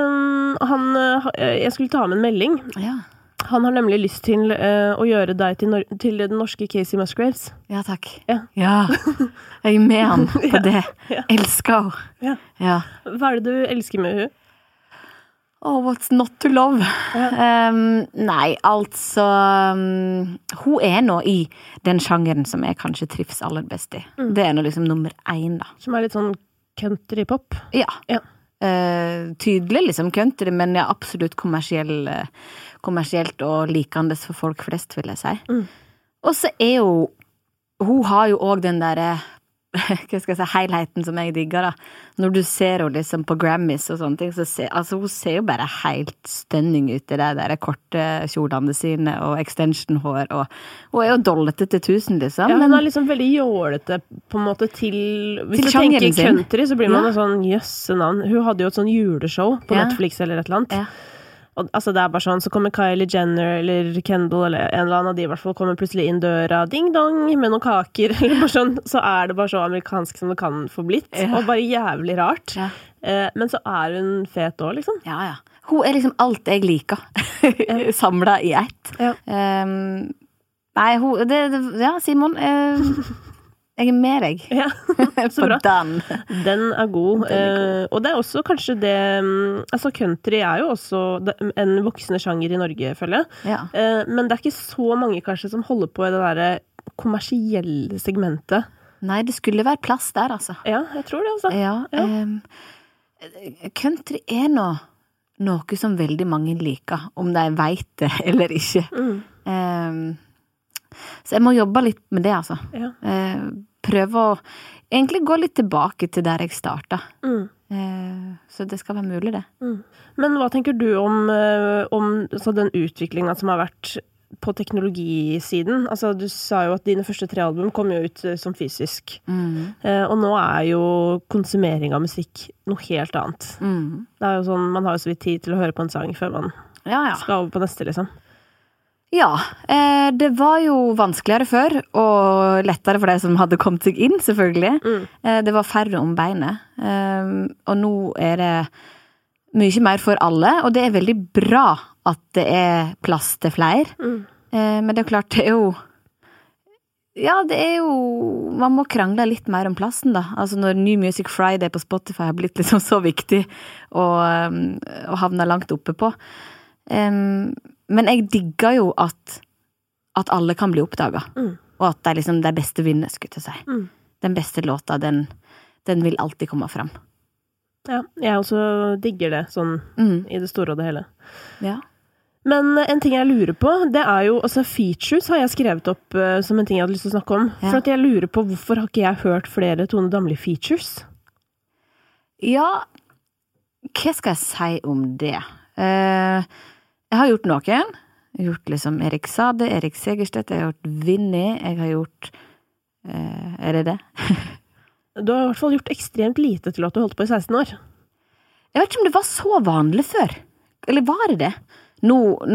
jeg skulle ta med en melding. Ja. Han har nemlig lyst til å gjøre deg til den norske Casey Musgraves. Ja, takk. Ja, jeg med han på det. Elsker henne. Ja. Hva det du elsker med henne? Oh, what's not to love? Nei, altså hun nå i den sjangeren som jeg kanskje trives aller best i. Det nå liksom nummer 1 da. Som litt sånn country-pop? Ja. Tydelig liksom country, men absolutt kommersielt og likandes for folk flest, vil jeg si. Og så jo hun har jo også den der hva skal jeg si, helheten som jeg digger da. Når du ser henne liksom på Grammys og sånne ting, så hun ser jo bare helt stunning ut i det der korte kjolene sine og extension-hår, og hun jo dollete til 1000 liksom. Ja, men hun liksom veldig jålete på en måte til hvis du tenker country, så blir man sånn jøssenavn. Hun hadde jo et sånn juleshow på Netflix eller et eller annet. Ja. Og, altså det bare sånn, så kommer Kylie Jenner eller Kendall eller en eller annen av de i hvert fall kommer plutselig inn døra, ding dong, med noen kaker eller bare sånn, så det bare så amerikansk som det kan få blitt, og bare jævlig rart. Men så hun fet også, liksom. Ja. Hun liksom alt jeg liker samlet i ett. Nei, hun Simon jeg med deg. Ja, så bra. Den god. Og det også kanskje det altså country jo også en voksende sjanger i Norge, føler jeg. Ja. Men det ikke så mange kanskje som holder på i det der kommersielle segmentet. Nei, det skulle være plass der, altså. Ja, jeg tror det, altså. Ja. Country noe som veldig mange liker, om de vet det eller ikke. Så jeg må jobbe litt med det, altså. Ja. Prøve å egentlig gå litt tilbake til der jeg startet. Så det skal være mulig, det. Men hva tenker du om så den utviklingen som har vært på teknologisiden? Altså, du sa jo at dine første 3 album kom jo ut som fysisk. Og nå jo konsumering av musikk noe helt annet. Det jo sånn, man har jo så vidt tid til å høre på en sang før man skal over på neste, liksom. Ja, det var jo vanskeligere før, og lettere for de som hadde kommet seg inn, selvfølgelig. Det var færre om beinet, og nå det mye mer for alle, og det veldig bra at det plass til flere. Men det klart, det jo ja, det jo man må krangle litt mer om plassen da. Altså når New Music Friday på Spotify har blitt liksom så viktig og havnet langt oppe på. Men jeg digger jo at alle kan bli oppdaget. Og at det liksom det beste vinner, skulle jeg si. Den beste låta, den vil alltid komme frem. Ja, jeg også digger det, sånn i det store og det hele. Ja. Men en ting jeg lurer på, det jo, altså features har jeg skrevet opp som en ting jeg hadde lyst til å snakke om. Ja. For at jeg lurer på, hvorfor har ikke jeg hørt flere Tone Damli-features? Ja, hva skal jeg si om det? Jeg har gjort noen. Jeg har gjort liksom Erik Sade, Erik Segerstedt, jeg har gjort Vinnie, jeg har gjort det det? Du har i hvert fall gjort ekstremt lite til at du holdt på i 16 år. Jeg vet ikke om det var så vanlig før. Eller var det? Nå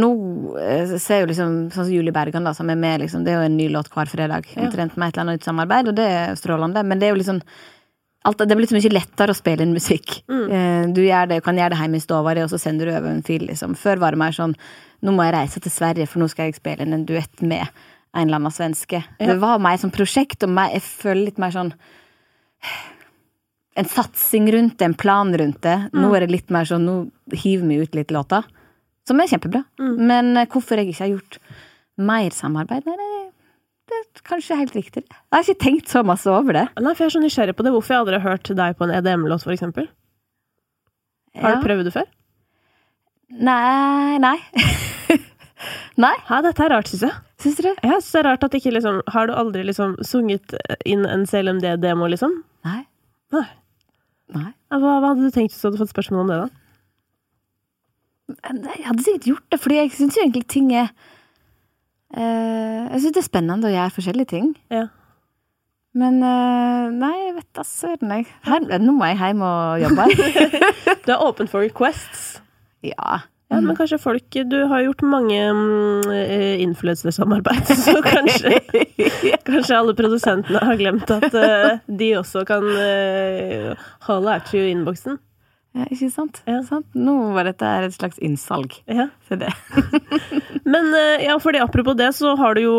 ser jeg jo liksom sånn som Julie Bergan da, som med liksom, det jo en ny låt hver fredag, omtrent med et eller annet nytt samarbeid, og det strålende, men det jo liksom det blir så mye lettere å spille inn musikk. Du kan gjøre det hjemme i stova og så sender du over en fil, liksom. Før var det mer sånn, nå må jeg reise til Sverige, for nå skal jeg spille inn en duett med en eller annen svenske. Ja. Det var mer som prosjekt, og jeg føler litt mer sånn en satsing rundt det, en plan rundt det. Nå det litt mer sånn, nå hiver vi ut litt låter, som kjempebra. Men hvorfor jeg ikke har gjort mer samarbeid? Nei, det kanskje helt riktig. Jeg har ikke tenkt så masse over det. Nei, for jeg så nysgjerrig på det. Hvorfor jeg aldri har hørt deg på en EDM-låt, for eksempel? Har du prøvd det før? Nei. Nei? Ja, dette rart, synes jeg. Synes du det? Jeg synes det rart at ikke liksom, har du aldri liksom sunget inn en CLMD-demo, liksom? Nei. Hva hadde du tenkt hvis du hadde fått spørsmål om det da? Jeg hadde sikkert gjort det, fordi jeg synes jo egentlig ting jeg synes det spennende å gjøre forskjellige ting. Ja. Men nei, jeg vet da søren jeg. Nå må jeg hjem og jobbe. Du åpen for requests. Ja. Ja, men kanskje du har gjort mange influencer-samarbeid, så kanskje alle produsentene har glemt at de også kan holde at you i innboksen. Ja, ikke sant? Ja. Sant? Nå var dette et slags innsalg. Ja. Se det. Men ja, fordi apropos det, så har du jo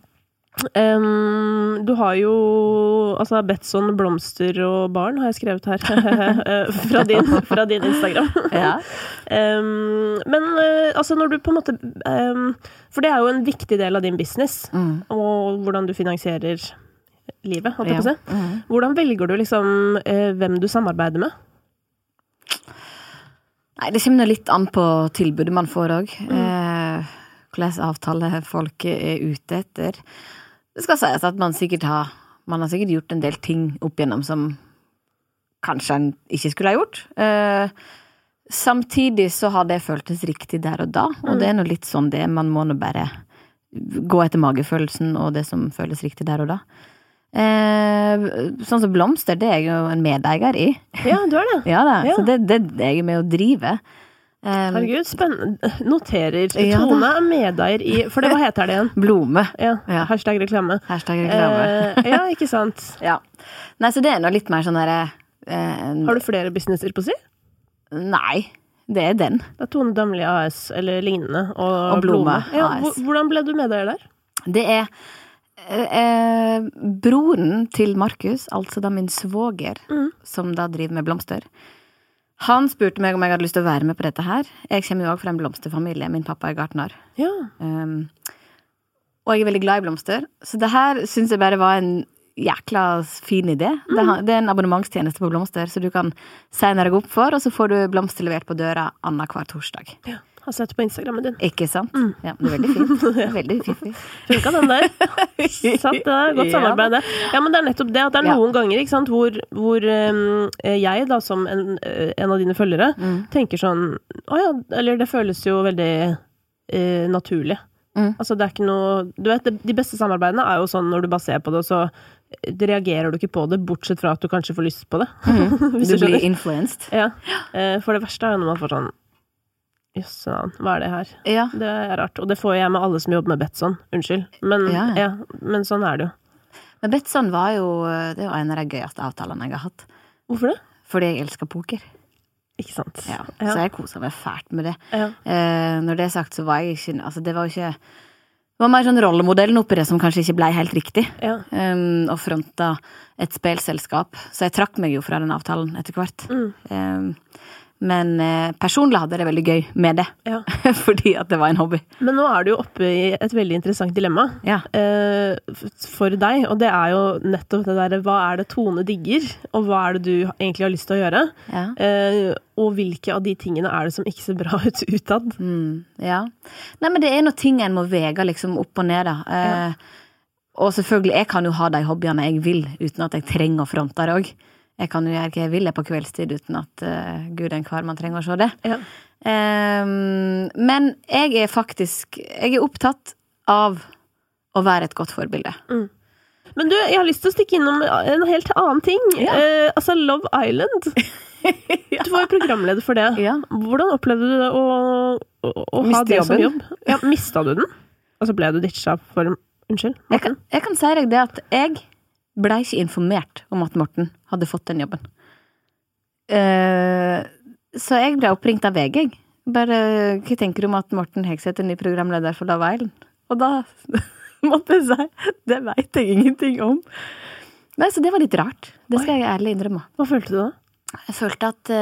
du har jo altså Betsson, blomster og barn har jeg skrevet her fra din Instagram. Ja. Men altså når du på en måte for det er jo en viktig del av din business og hvordan du finansierer livet, holdt jeg på å si. Hvordan velger du liksom hvem du samarbeider med? Nei, det kommer litt an på tilbudet man får også. Hvordan avtale folk er ute etter. Det skal sies at man har sikkert gjort en del ting opp igjennom som kanskje en ikke skulle ha gjort. Samtidig så har det føltes riktig der og da, og det er noe litt sånn det. Man må nå bare gå etter magefølelsen og det som føles riktig der og da. Sånn som blomster, det er jeg jo en medeier i. Ja, du er det. Ja da, så det er jeg med å drive. Herregud, spennende. Noterer. Tone er medeier i, for hva heter det igjen? Blome. Ja. Hashtag reklame. Ja, ikke sant? Ja. Nei, så det er noe litt mer sånn der... Har du flere businesser på si? Nei, det er den. Det er Tone Damli AS, eller lignende, og Blome AS. Hvordan ble du medeier der? Det er broren til Markus, altså da min svoger, som da driver med blomster. Han spurte meg om jeg hadde lyst til å være med på dette her. Jeg kommer jo også fra en blomsterfamilie. Min pappa er gartner. Ja. Og jeg er veldig glad i blomster. Så det her synes jeg bare var en jækla fin idé. Det er en abonnementstjeneste på blomster, så du kan senere gå opp for, og så får du blomster levert på døra annenhver hver torsdag. Ja. Har sett på Instagrammen din. Ikke sant? Ja, det er veldig fint. Veldig fiffig. Funka den der. Satt det der. Godt samarbeid det. Ja, men det er nettopp det at det er noen ganger, ikke sant, hvor jeg da, som en av dine følgere, tenker sånn, eller det føles jo veldig naturlig. Altså det er ikke noe, du vet, de beste samarbeidene er jo sånn når du bare ser på det, så reagerer du ikke på det, bortsett fra at du kanskje får lyst på det. Du blir influenced. Ja, for det verste er jo når man får sånn, hva er det her? Ja. Det er rart, og det får jeg med alle som jobber med Betsson, unnskyld. Men, men sånn er det jo. Men Betsson var jo, det var en av de gøyeste avtalene jeg har hatt. Hvorfor det? Fordi jeg elsker poker. Ikke sant? Ja, så jeg koset meg fælt med det. Ja. Når det er sagt, så var jeg ikke, altså det var jo ikke, det var mer sånn rollemodellen oppi det som kanskje ikke ble helt riktig. Ja. Og fronta et spelselskap. Så jeg trakk meg jo fra den avtalen etter hvert. Men personlig hadde det veldig gøy med det. Ja. Fordi at det var en hobby. Men nå er du jo oppe i et veldig interessant dilemma for deg, og det er jo nettopp det der, hva er det Tone digger, og hva er det du egentlig har lyst til å gjøre? Ja. Og hvilke av de tingene er det som ikke ser bra ut utad? Ja. Nei, men det er noe ting en må vege liksom opp og ned da. Og selvfølgelig, jeg kan jo ha de hobbyene jeg vil, uten at jeg trenger å fronte det også. Jeg kan jo gjøre hva jeg vil på kveldstid uten at Gud en hver man trenger å se det. Ja. Men jeg er opptatt av å være et godt forbilde. Men du, jeg har lyst til å stikke innom en helt annen ting. Ja. Altså Love Island. Du var jo programleder for det. Ja. Hvordan opplevde du det å ha det som jobb? Ja, mistet du den? Og så ble du ditcha for, unnskyld, Morten? Jeg kan si deg det at jeg ble ikke informert om at Morten hadde fått den jobben. Så jeg ble oppringt av VG. Bare, hva tenker du om at Morten Hegseth er ny programleder for Love Island? Og da måtte jeg si, det vet jeg ingenting om. Nei, så det var litt rart. Det skal jeg ærlig innrømme. Hva følte du da? Jeg følte at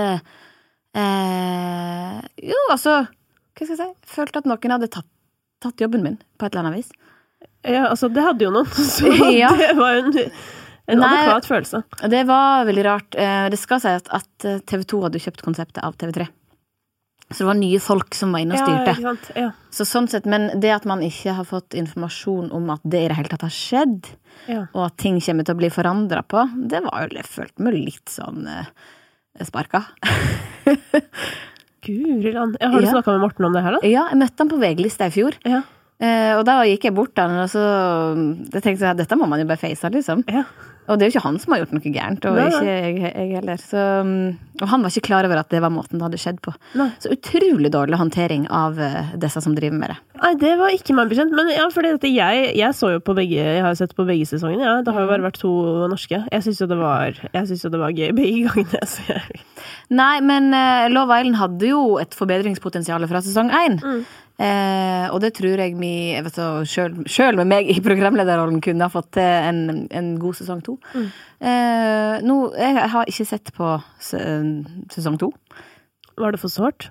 jo, altså, hva skal jeg si? Jeg følte at noen hadde tatt jobben min på et eller annet vis. Ja, altså, det hadde jo noen, så det var jo en adekvat følelse. Det var veldig rart. Det skal si at TV 2 hadde kjøpt konseptet av TV 3. Så det var nye folk som var inne og styrte. Ja, ikke sant? Ja. Så sånn sett, men det at man ikke har fått informasjon om at det i det hele tatt har skjedd, og at ting kommer til å bli forandret på, det var jo, jeg følte meg litt sånn sparka. Guriland. Har du snakket med Morten om det her da? Ja, jeg møtte han på VG-lista I fjor. Ja. Og da gikk jeg bort den, og så jeg tenkte jeg, dette må man jo bare face, liksom. Ja. Og det jo ikke han som har gjort noe gærent, og ikke jeg heller. Så, og han var ikke klar over at det var måten det hadde skjedd på. Nei. Så utrolig dårlig håndtering av disse som driver med det. Nei, det var ikke meg bekjent, men ja, fordi at jeg så jo på begge, jeg har jo sett på begge sesongene, ja. Det har jo bare vært 2 norske. Jeg synes jo det var gøy begge gangene. Så Nei, men Love Island hadde jo et forbedringspotensial fra sesong 1. Og det tror jeg jeg vet så, selv med meg I programlederrollen kunne ha fått til en god sesong 2. Nå, jeg har ikke sett på sesong 2. Var det for sårt?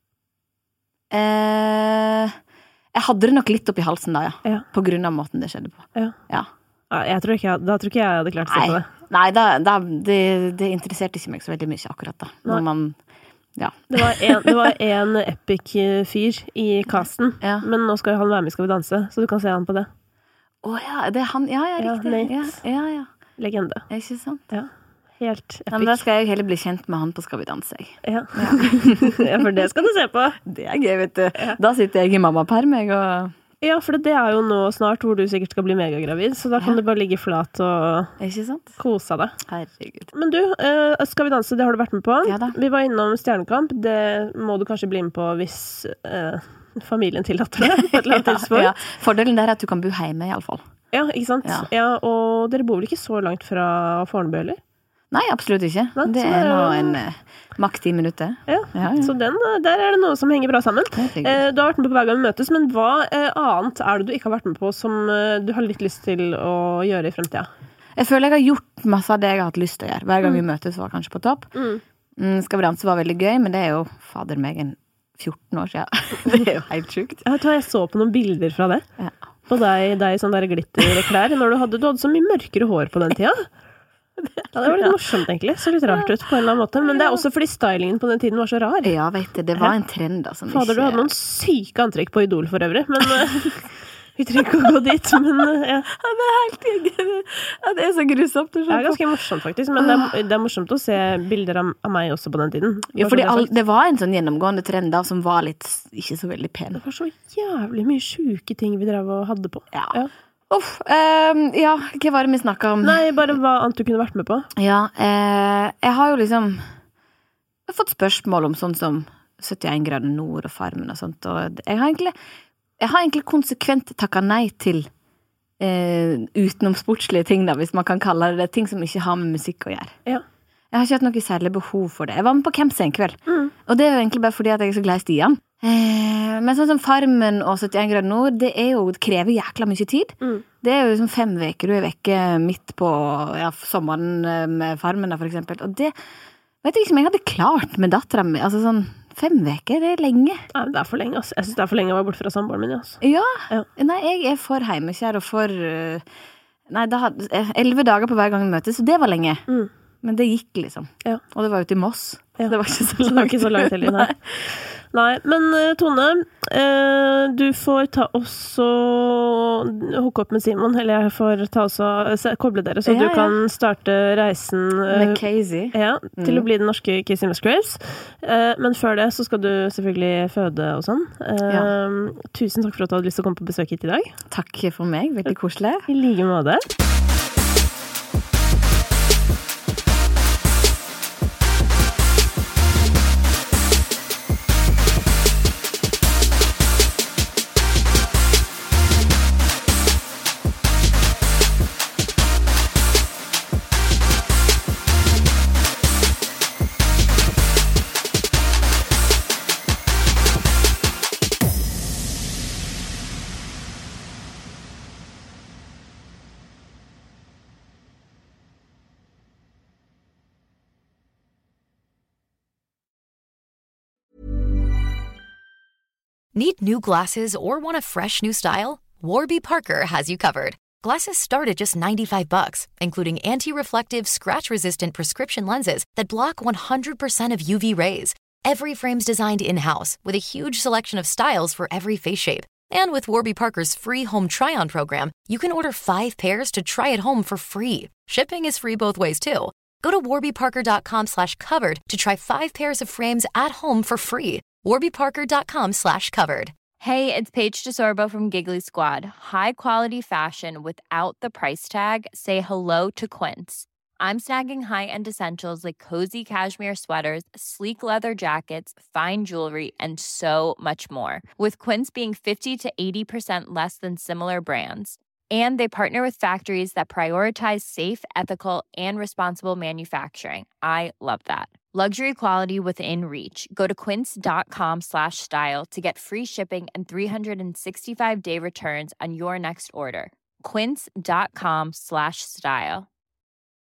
Jeg hadde det nok litt opp I halsen da, ja. På grunn av måten det skjedde på. Ja. Da tror ikke jeg hadde klart å se på det. Nei, det interesserte ikke meg så veldig mye akkurat da. Når man Ja. Det var en epic fyr I casten, men nå skal han være med I Skal vi danse, så du kan se han på det. Ja, det han, ja, riktig. Ja. Legende. Ikke sant? Ja, helt epic. Men da skal jeg heller bli kjent med han på Skal vi danse, jeg. Ja, for det skal du se på. Det gøy, vet du. Da sitter jeg I mammaperm, jeg, og... Ja, for det jo nå snart hvor du sikkert skal bli megagravid, så da kan du bare ligge flat og Ikke sant? Kose deg. Herregud. Men du, Skal vi danse, det har du vært med på. Ja da. Vi var innom Stjernekamp, det må du kanskje bli med på hvis familien tillater det på et eller annet tidspunkt. Ja. Fordelen der at du kan bo hjemme I alle fall. Ja, ikke sant? Ja, og dere bor vel ikke så langt fra Fornebu, eller? Nei, absolutt ikke. Nei, det nå en makt 10 minutter. Ja. Så der det noe som henger bra sammen. Du har vært med på hver gang vi møtes, men hva annet det du ikke har vært med på som du har litt lyst til å gjøre I fremtiden? Jeg føler jeg har gjort masse av det jeg har hatt lyst til å gjøre. Hver gang vi møtes var kanskje på topp. Skal vi danse var veldig gøy, men det jo fader meg 14 år siden. Det jo helt sjukt. Jeg så på noen bilder fra det. Ja. På deg I sånne der glitterklær, når du hadde så mye mørkere hår på den tiden. Ja, det var litt morsomt egentlig, så litt rart ut på en eller annen måte, men det også fordi stylingen på den tiden var så rar. Ja, vet du, det var en trend da som Fader, du hadde noen syke antrekk på Idol for øvrig, men vi trenger ikke å gå dit, men ja. Det helt det så grusomt. Det ganske morsomt faktisk, men det morsomt å se bilder av meg også på den tiden. Ja, fordi det var en sånn gjennomgående trend da, som var litt, ikke så veldig pen. Det var så jævlig mye syke ting vi drev og hadde på. Ja. Ja, hva var det vi snakket om? Nei, bare hva annet du kunne vært med på. Ja, jeg har jo liksom jeg har fått spørsmål om sånn som 71 grader nord og Farmen og sånt, og jeg har egentlig konsekvent takket nei til utenomsportslige ting da, hvis man kan kalle det ting som ikke har med musikk å gjøre. Ja. Jeg har ikke hatt noe særlig behov for det. Jeg var med på Camps en kveld, og det jo egentlig bare fordi at jeg så glad I Stian. Men sånn som Farmen og 71 grader nord, det krever jækla mye tid. Det jo liksom 5 veker du vekke midt på sommeren med Farmen da, for eksempel. Og det vet jeg ikke om jeg hadde klart med datteren min. Altså sånn 5 veker, det lenge. Nei, det for lenge, altså. Jeg synes det for lenge å være borte fra samboeren min, altså. Ja. Nei, jeg for hjemmekjær og for nei, da hadde 11 dager på hver gang vi møtes, så det var lenge. Men det gikk liksom. Ja. Og det var ute I Moss. Ja. Det var ikke så langt heller, nei. Nei, men Tone, du får ta også hooke opp med Simon, eller jeg får ta også koble dere, så du kan starte reisen med Casey. Ja, til å bli den norske Casey Musgraves. Men før det så skal du selvfølgelig føde og sånn. Tusen takk for at du hadde lyst til å komme på besøk hit I dag. Takk for meg, veldig koselig. I like måte. Need new glasses or want a fresh new style? Warby Parker has you covered. Glasses start at just $95, including anti-reflective, scratch-resistant prescription lenses that block 100% of UV rays. Every frame's designed in-house with a huge selection of styles for every face shape. And with Warby Parker's free home try-on program, you can order 5 pairs to try at home for free. Shipping is free both ways, too. Go to warbyparker.com/covered to try 5 pairs of frames at home for free. warbyparker.com/covered. Hey, it's Paige DeSorbo from Giggly Squad. High quality fashion without the price tag. Say hello to Quince. I'm snagging high-end essentials like cozy cashmere sweaters, sleek leather jackets, fine jewelry, and so much more. With Quince being 50 to 80% less than similar brands. And they partner with factories that prioritize safe, ethical, and responsible manufacturing. I love that. Luxury quality within reach. Go to quince.com/style to get free shipping and 365-day returns on your next order. Quince.com/style.